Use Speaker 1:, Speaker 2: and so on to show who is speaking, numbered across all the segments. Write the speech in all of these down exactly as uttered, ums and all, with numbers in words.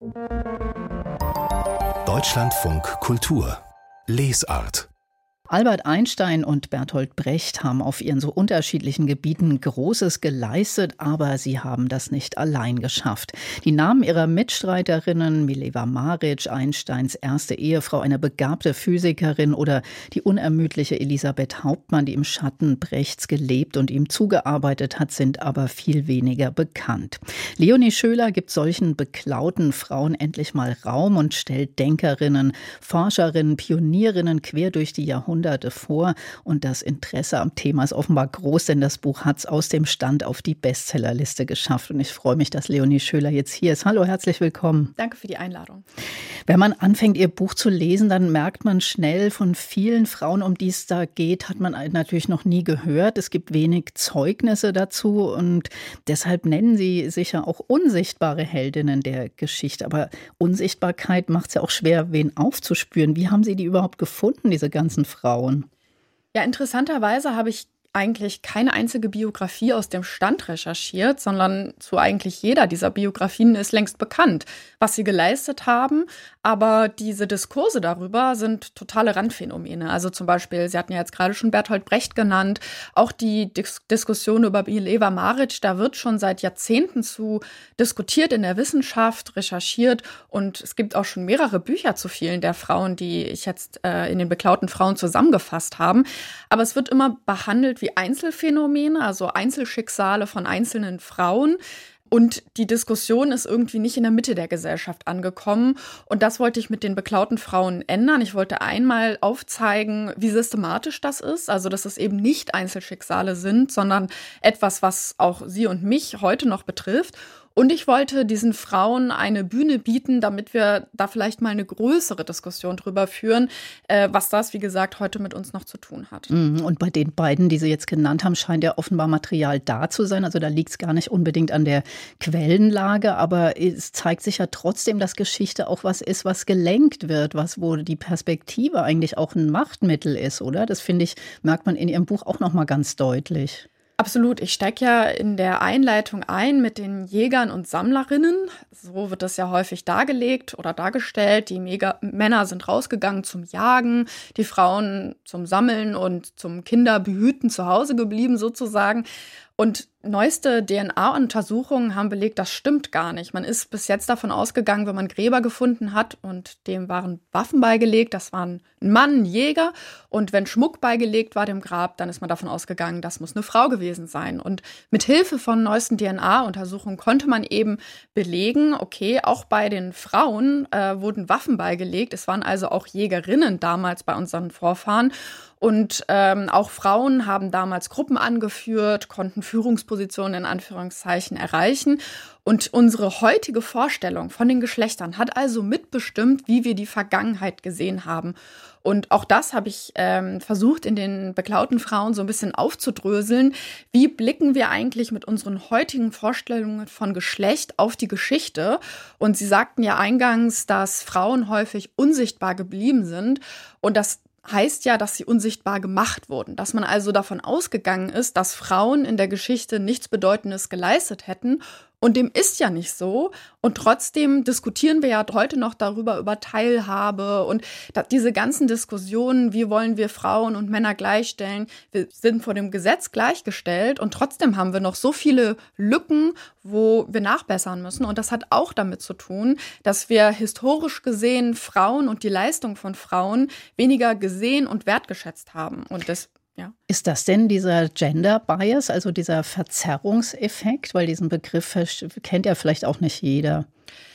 Speaker 1: Deutschlandfunk Kultur Lesart.
Speaker 2: Albert Einstein und Bertolt Brecht haben auf ihren so unterschiedlichen Gebieten Großes geleistet, aber sie haben das nicht allein geschafft. Die Namen ihrer Mitstreiterinnen, Mileva Maric, Einsteins erste Ehefrau, eine begabte Physikerin, oder die unermüdliche Elisabeth Hauptmann, die im Schatten Brechts gelebt und ihm zugearbeitet hat, sind aber viel weniger bekannt. Leonie Schöler gibt solchen beklauten Frauen endlich mal Raum und stellt Denkerinnen, Forscherinnen, Pionierinnen quer durch die Jahrhunderte vor, und das Interesse am Thema ist offenbar groß, denn das Buch hat es aus dem Stand auf die Bestsellerliste geschafft, und ich freue mich, dass Leonie Schöler jetzt hier ist. Hallo, herzlich willkommen.
Speaker 3: Danke für die Einladung.
Speaker 2: Wenn man anfängt, ihr Buch zu lesen, dann merkt man schnell, von vielen Frauen, um die es da geht, hat man natürlich noch nie gehört. Es gibt wenig Zeugnisse dazu, und deshalb nennen sie sicher auch unsichtbare Heldinnen der Geschichte. Aber Unsichtbarkeit macht es ja auch schwer, wen aufzuspüren. Wie haben Sie die überhaupt gefunden, diese ganzen Frauen? Frauen.
Speaker 3: Ja, interessanterweise habe ich eigentlich keine einzige Biografie aus dem Stand recherchiert, sondern zu eigentlich jeder dieser Biografien ist längst bekannt, was sie geleistet haben. Aber diese Diskurse darüber sind totale Randphänomene. Also zum Beispiel, Sie hatten ja jetzt gerade schon Bertolt Brecht genannt, auch die Dis- Diskussion über Mileva Maric, da wird schon seit Jahrzehnten zu diskutiert in der Wissenschaft, recherchiert, und es gibt auch schon mehrere Bücher zu vielen der Frauen, die ich jetzt äh, in den beklauten Frauen zusammengefasst habe. Aber es wird immer behandelt wie Einzelfänomene, also Einzelschicksale von einzelnen Frauen. Und die Diskussion ist irgendwie nicht in der Mitte der Gesellschaft angekommen. Und das wollte ich mit den beklauten Frauen ändern. Ich wollte einmal aufzeigen, wie systematisch das ist. Also, dass es eben nicht Einzelschicksale sind, sondern etwas, was auch Sie und mich heute noch betrifft. Und ich wollte diesen Frauen eine Bühne bieten, damit wir da vielleicht mal eine größere Diskussion drüber führen, äh, was das, wie gesagt, heute mit uns noch zu tun hat.
Speaker 2: Und bei den beiden, die Sie jetzt genannt haben, scheint ja offenbar Material da zu sein. Also da liegt es gar nicht unbedingt an der Quellenlage, aber es zeigt sich ja trotzdem, dass Geschichte auch was ist, was gelenkt wird, was wo die Perspektive eigentlich auch ein Machtmittel ist, oder? Das, finde ich, merkt man in Ihrem Buch auch noch mal ganz deutlich.
Speaker 3: Absolut. Ich steige ja in der Einleitung ein mit den Jägern und Sammlerinnen. So wird das ja häufig dargelegt oder dargestellt. Die Mega- Männer sind rausgegangen zum Jagen, die Frauen zum Sammeln und zum Kinderbehüten zu Hause geblieben sozusagen. Und neueste D N A-Untersuchungen haben belegt, das stimmt gar nicht. Man ist bis jetzt davon ausgegangen, wenn man Gräber gefunden hat und dem waren Waffen beigelegt, das waren ein Mann, ein Jäger. Und wenn Schmuck beigelegt war dem Grab, dann ist man davon ausgegangen, das muss eine Frau gewesen sein. Und mit Hilfe von neuesten D N A-Untersuchungen konnte man eben belegen, okay, auch bei den Frauen äh, wurden Waffen beigelegt. Es waren also auch Jägerinnen damals bei unseren Vorfahren. Und ähm, auch Frauen haben damals Gruppen angeführt, konnten Führungspositionen in Anführungszeichen erreichen. Und unsere heutige Vorstellung von den Geschlechtern hat also mitbestimmt, wie wir die Vergangenheit gesehen haben. Und auch das habe ich ähm, versucht, in den beklauten Frauen so ein bisschen aufzudröseln. Wie blicken wir eigentlich mit unseren heutigen Vorstellungen von Geschlecht auf die Geschichte? Und Sie sagten ja eingangs, dass Frauen häufig unsichtbar geblieben sind. Und das heißt ja, dass sie unsichtbar gemacht wurden. Dass man also davon ausgegangen ist, dass Frauen in der Geschichte nichts Bedeutendes geleistet hätten. Und dem ist ja nicht so. Und trotzdem diskutieren wir ja heute noch darüber, über Teilhabe und diese ganzen Diskussionen, wie wollen wir Frauen und Männer gleichstellen. Wir sind vor dem Gesetz gleichgestellt und trotzdem haben wir noch so viele Lücken, wo wir nachbessern müssen. Und das hat auch damit zu tun, dass wir historisch gesehen Frauen und die Leistung von Frauen weniger gesehen und wertgeschätzt haben. Und das Ja.
Speaker 2: Ist das denn dieser Gender Bias, also dieser Verzerrungseffekt? Weil diesen Begriff kennt ja vielleicht auch nicht jeder.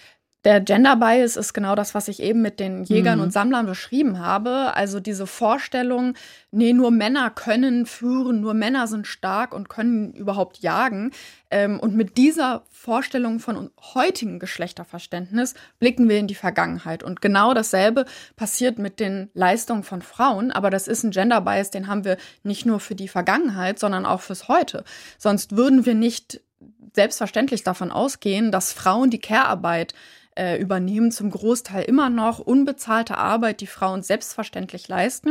Speaker 3: Der Gender Bias ist genau das, was ich eben mit den Jägern
Speaker 2: Mhm.
Speaker 3: und Sammlern beschrieben habe. Also diese Vorstellung, nee, nur Männer können führen, nur Männer sind stark und können überhaupt jagen. Ähm, und mit dieser Vorstellung von heutigem Geschlechterverständnis blicken wir in die Vergangenheit. Und genau dasselbe passiert mit den Leistungen von Frauen. Aber das ist ein Gender Bias, den haben wir nicht nur für die Vergangenheit, sondern auch fürs Heute. Sonst würden wir nicht selbstverständlich davon ausgehen, dass Frauen die Care-Arbeit äh, übernehmen, zum Großteil immer noch unbezahlte Arbeit, die Frauen selbstverständlich leisten.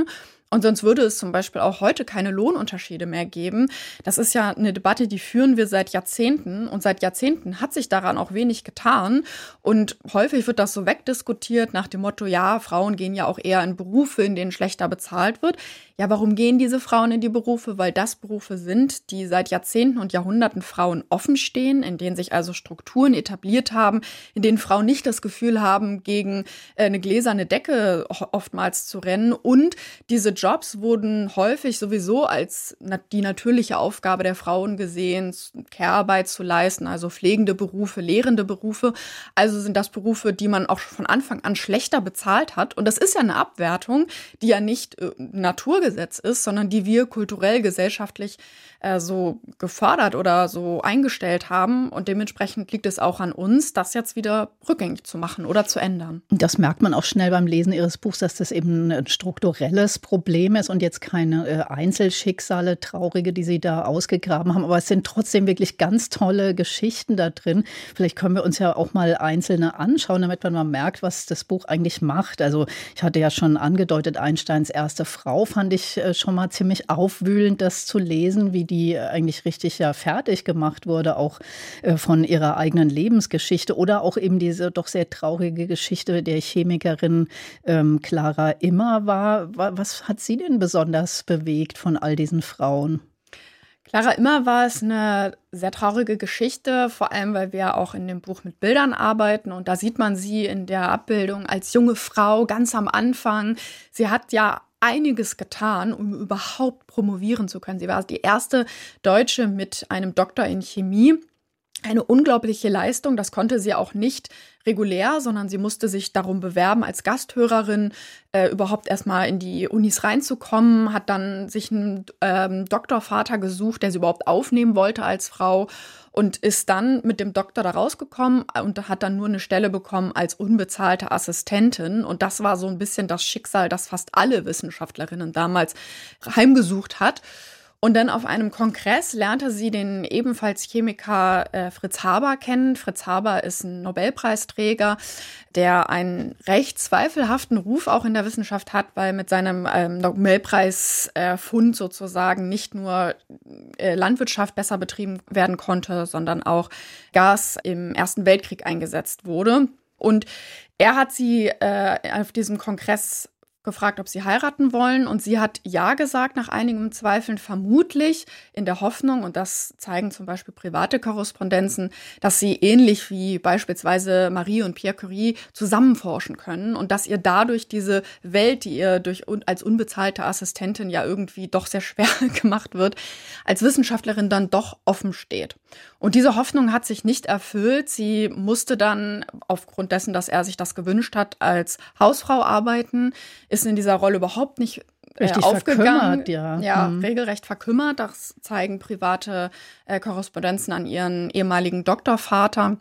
Speaker 3: Und sonst würde es zum Beispiel auch heute keine Lohnunterschiede mehr geben. Das ist ja eine Debatte, die führen wir seit Jahrzehnten. Und seit Jahrzehnten hat sich daran auch wenig getan. Und häufig wird das so wegdiskutiert nach dem Motto, ja, Frauen gehen ja auch eher in Berufe, in denen schlechter bezahlt wird. Ja, warum gehen diese Frauen in die Berufe? Weil das Berufe sind, die seit Jahrzehnten und Jahrhunderten Frauen offen stehen, in denen sich also Strukturen etabliert haben, in denen Frauen nicht das Gefühl haben, gegen eine gläserne Decke oftmals zu rennen. Und diese Jobs wurden häufig sowieso als die natürliche Aufgabe der Frauen gesehen, Care-Arbeit zu leisten, also pflegende Berufe, lehrende Berufe. Also sind das Berufe, die man auch von Anfang an schlechter bezahlt hat. Und das ist ja eine Abwertung, die ja nicht äh, Naturgesetz ist, sondern die wir kulturell, gesellschaftlich äh, so gefördert oder so eingestellt haben. Und dementsprechend liegt es auch an uns, das jetzt wieder rückgängig zu machen oder zu ändern.
Speaker 2: Das merkt man auch schnell beim Lesen Ihres Buchs, dass das eben ein strukturelles Problem ist und jetzt keine äh, Einzelschicksale, traurige, die Sie da ausgegraben haben. Aber es sind trotzdem wirklich ganz tolle Geschichten da drin. Vielleicht können wir uns ja auch mal einzelne anschauen, damit man mal merkt, was das Buch eigentlich macht. Also ich hatte ja schon angedeutet, Einsteins erste Frau fand ich schon mal ziemlich aufwühlend, das zu lesen, wie die eigentlich richtig ja fertig gemacht wurde, auch von ihrer eigenen Lebensgeschichte oder auch eben diese doch sehr traurige Geschichte der Chemikerin ähm, Clara Immerwahr. Was hat Sie denn besonders bewegt von all diesen Frauen?
Speaker 3: Clara Immerwahr ist eine sehr traurige Geschichte, vor allem, weil wir auch in dem Buch mit Bildern arbeiten. Und da sieht man sie in der Abbildung als junge Frau ganz am Anfang. Sie hat ja einiges getan, um überhaupt promovieren zu können. Sie war die erste Deutsche mit einem Doktor in Chemie. Eine unglaubliche Leistung, das konnte sie auch nicht regulär, sondern sie musste sich darum bewerben, als Gasthörerin äh, überhaupt erstmal in die Unis reinzukommen, hat dann sich einen ähm, Doktorvater gesucht, der sie überhaupt aufnehmen wollte als Frau und ist dann mit dem Doktor da rausgekommen und hat dann nur eine Stelle bekommen als unbezahlte Assistentin. Und das war so ein bisschen das Schicksal, das fast alle Wissenschaftlerinnen damals heimgesucht hat. Und dann auf einem Kongress lernte sie den ebenfalls Chemiker äh, Fritz Haber kennen. Fritz Haber ist ein Nobelpreisträger, der einen recht zweifelhaften Ruf auch in der Wissenschaft hat, weil mit seinem ähm, Nobelpreisfund äh, sozusagen nicht nur äh, Landwirtschaft besser betrieben werden konnte, sondern auch Gas im Ersten Weltkrieg eingesetzt wurde. Und er hat sie äh, auf diesem Kongress gefragt, ob sie heiraten wollen. Und sie hat ja gesagt, nach einigem Zweifeln, vermutlich in der Hoffnung, und das zeigen zum Beispiel private Korrespondenzen, dass sie ähnlich wie beispielsweise Marie und Pierre Curie zusammenforschen können und dass ihr dadurch diese Welt, die ihr durch als unbezahlte Assistentin ja irgendwie doch sehr schwer gemacht wird, als Wissenschaftlerin dann doch offen steht. Und diese Hoffnung hat sich nicht erfüllt. Sie musste dann aufgrund dessen, dass er sich das gewünscht hat, als Hausfrau arbeiten, ist in dieser Rolle überhaupt nicht äh,
Speaker 2: Richtig
Speaker 3: aufgegangen.
Speaker 2: verkümmert, ja.
Speaker 3: Ja,
Speaker 2: mhm.
Speaker 3: regelrecht verkümmert. Das zeigen private äh, Korrespondenzen an ihren ehemaligen Doktorvater.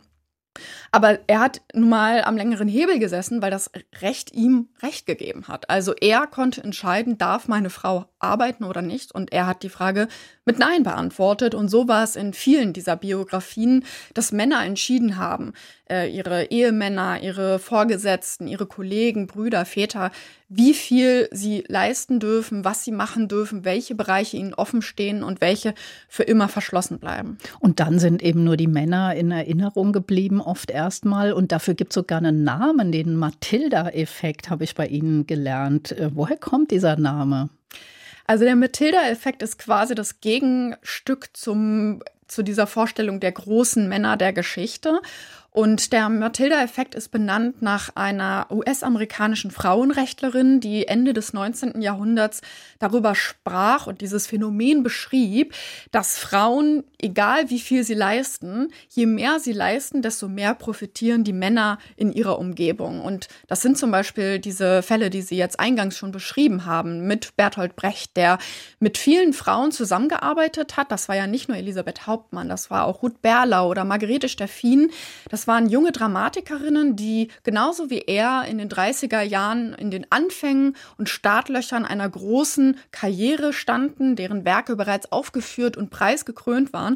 Speaker 3: Aber er hat nun mal am längeren Hebel gesessen, weil das Recht ihm Recht gegeben hat. Also er konnte entscheiden, darf meine Frau arbeiten oder nicht? Und er hat die Frage mit Nein beantwortet. Und so war es in vielen dieser Biografien, dass Männer entschieden haben, äh, ihre Ehemänner, ihre Vorgesetzten, ihre Kollegen, Brüder, Väter, wie viel sie leisten dürfen, was sie machen dürfen, welche Bereiche ihnen offen stehen und welche für immer verschlossen bleiben.
Speaker 2: Und dann sind eben nur die Männer in Erinnerung geblieben, oft erstmal. Und dafür gibt es sogar einen Namen, den Matilda-Effekt, habe ich bei Ihnen gelernt. Woher kommt dieser Name?
Speaker 3: Also der Matilda-Effekt ist quasi das Gegenstück zum, zu dieser Vorstellung der großen Männer der Geschichte. Und der Matilda-Effekt ist benannt nach einer U S-amerikanischen Frauenrechtlerin, die Ende des neunzehnten Jahrhunderts darüber sprach und dieses Phänomen beschrieb, dass Frauen, egal wie viel sie leisten, je mehr sie leisten, desto mehr profitieren die Männer in ihrer Umgebung. Und das sind zum Beispiel diese Fälle, die Sie jetzt eingangs schon beschrieben haben, mit Bertolt Brecht, der mit vielen Frauen zusammengearbeitet hat. Das war ja nicht nur Elisabeth Hauptmann, das war auch Ruth Berlau oder Margarete Steffin. Das waren junge Dramatikerinnen, die genauso wie er in den dreißiger Jahren in den Anfängen und Startlöchern einer großen Karriere standen, deren Werke bereits aufgeführt und preisgekrönt waren.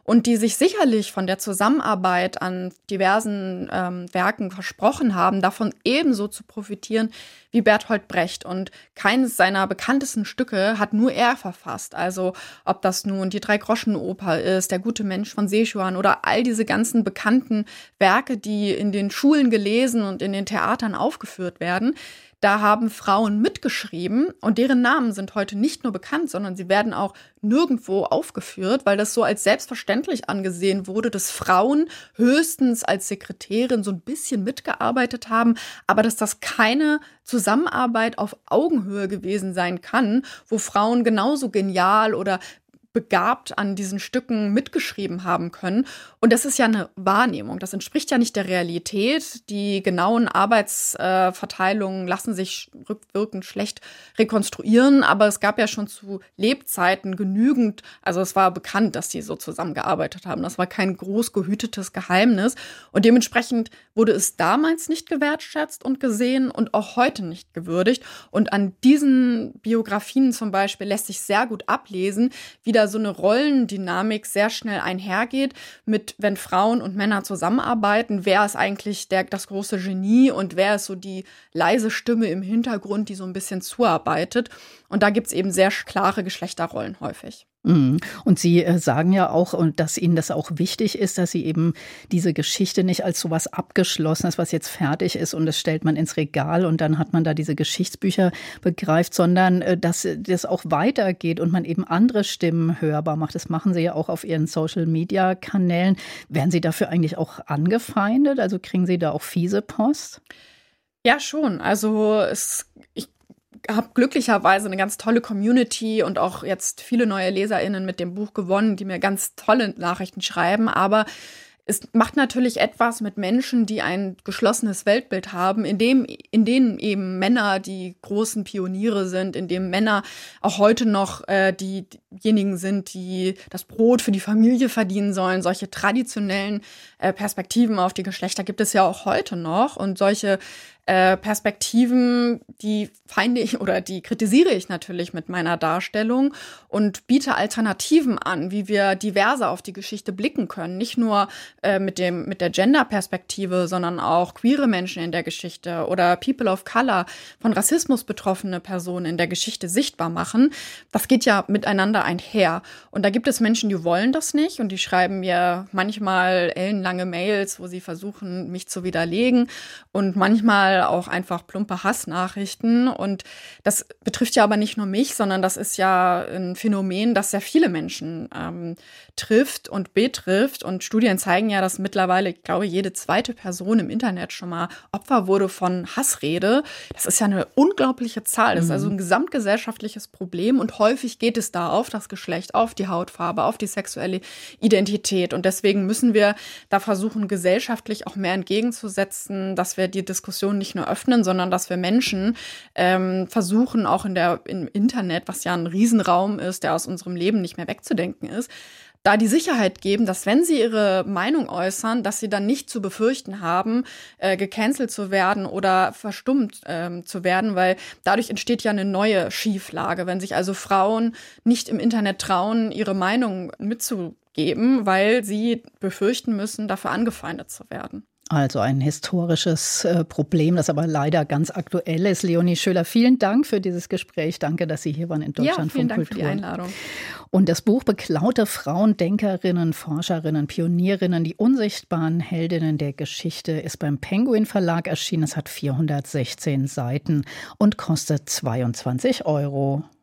Speaker 3: und die sich sicherlich von der Zusammenarbeit an diversen ähm, Werken versprochen haben, davon ebenso zu profitieren wie Bertolt Brecht. Und keines seiner bekanntesten Stücke hat nur er verfasst. Also ob das nun die Drei-Groschen-Oper ist, Der gute Mensch von Sechuan oder all diese ganzen bekannten Werke, die in den Schulen gelesen und in den Theatern aufgeführt werden. Da haben Frauen mitgeschrieben und deren Namen sind heute nicht nur bekannt, sondern sie werden auch nirgendwo aufgeführt, weil das so als selbstverständlich angesehen wurde, dass Frauen höchstens als Sekretärin so ein bisschen mitgearbeitet haben, aber dass das keine Zusammenarbeit auf Augenhöhe gewesen sein kann, wo Frauen genauso genial oder begabt an diesen Stücken mitgeschrieben haben können. Und das ist ja eine Wahrnehmung. Das entspricht ja nicht der Realität. Die genauen Arbeitsverteilungen lassen sich rückwirkend schlecht rekonstruieren. Aber es gab ja schon zu Lebzeiten genügend, also es war bekannt, dass die so zusammengearbeitet haben. Das war kein groß gehütetes Geheimnis. Und dementsprechend wurde es damals nicht gewertschätzt und gesehen und auch heute nicht gewürdigt. Und an diesen Biografien zum Beispiel lässt sich sehr gut ablesen, wie da so eine Rollendynamik sehr schnell einhergeht mit, wenn Frauen und Männer zusammenarbeiten, wer ist eigentlich der, das große Genie und wer ist so die leise Stimme im Hintergrund, die so ein bisschen zuarbeitet. Und da gibt es eben sehr klare Geschlechterrollen häufig.
Speaker 2: Und Sie sagen ja auch, und dass Ihnen das auch wichtig ist, dass Sie eben diese Geschichte nicht als so was Abgeschlossenes, was jetzt fertig ist und das stellt man ins Regal und dann hat man da diese Geschichtsbücher begreift, sondern dass das auch weitergeht und man eben andere Stimmen hörbar macht. Das machen Sie ja auch auf Ihren Social-Media-Kanälen. Werden Sie dafür eigentlich auch angefeindet? Also kriegen Sie da auch fiese Post?
Speaker 3: Ja, schon. Also es, ich habe glücklicherweise eine ganz tolle Community und auch jetzt viele neue LeserInnen mit dem Buch gewonnen, die mir ganz tolle Nachrichten schreiben. Aber es macht natürlich etwas mit Menschen, die ein geschlossenes Weltbild haben, in dem, in denen eben Männer die großen Pioniere sind, in dem Männer auch heute noch äh, die, diejenigen sind, die das Brot für die Familie verdienen sollen. Solche traditionellen äh, Perspektiven auf die Geschlechter gibt es ja auch heute noch. Und solche äh, Perspektiven, die feinde ich oder die kritisiere ich natürlich mit meiner Darstellung und biete Alternativen an, wie wir diverser auf die Geschichte blicken können. Nicht nur äh, mit dem mit der Gender-Perspektive, sondern auch queere Menschen in der Geschichte oder People of Color, von Rassismus betroffene Personen in der Geschichte sichtbar machen. Das geht ja miteinander einher. Und da gibt es Menschen, die wollen das nicht und die schreiben mir manchmal ellenlange Mails, wo sie versuchen, mich zu widerlegen und manchmal auch einfach plumpe Hassnachrichten. Und das betrifft ja aber nicht nur mich, sondern das ist ja ein Phänomen, das sehr viele Menschen ähm, trifft und betrifft. Und Studien zeigen ja, dass mittlerweile, ich glaube, jede zweite Person im Internet schon mal Opfer wurde von Hassrede. Das ist ja eine unglaubliche Zahl. Das ist also ein gesamtgesellschaftliches Problem. Und häufig geht es da auf das Geschlecht, auf die Hautfarbe, auf die sexuelle Identität. Und deswegen müssen wir da versuchen, gesellschaftlich auch mehr entgegenzusetzen, dass wir die Diskussion nicht nur öffnen, sondern dass wir Menschen ähm, versuchen, auch in der, im Internet, was ja ein Riesenraum ist, der aus unserem Leben nicht mehr wegzudenken ist, da die Sicherheit geben, dass wenn sie ihre Meinung äußern, dass sie dann nicht zu befürchten haben, äh, gecancelt zu werden oder verstummt ähm, zu werden, weil dadurch entsteht ja eine neue Schieflage, wenn sich also Frauen nicht im Internet trauen, ihre Meinung mitzugeben, weil sie befürchten müssen, dafür angefeindet zu werden.
Speaker 2: Also ein historisches äh, Problem, das aber leider ganz aktuell ist. Leonie Schöler, vielen Dank für dieses Gespräch. Danke, dass Sie hier waren in Deutschland.
Speaker 3: Ja, vielen
Speaker 2: von
Speaker 3: Dank
Speaker 2: Kultur.
Speaker 3: für die Einladung.
Speaker 2: Und das Buch Beklaute Frauen, Denkerinnen, Forscherinnen, Pionierinnen, die unsichtbaren Heldinnen der Geschichte ist beim Penguin Verlag erschienen. Es hat vierhundertsechzehn Seiten und kostet zweiundzwanzig Euro.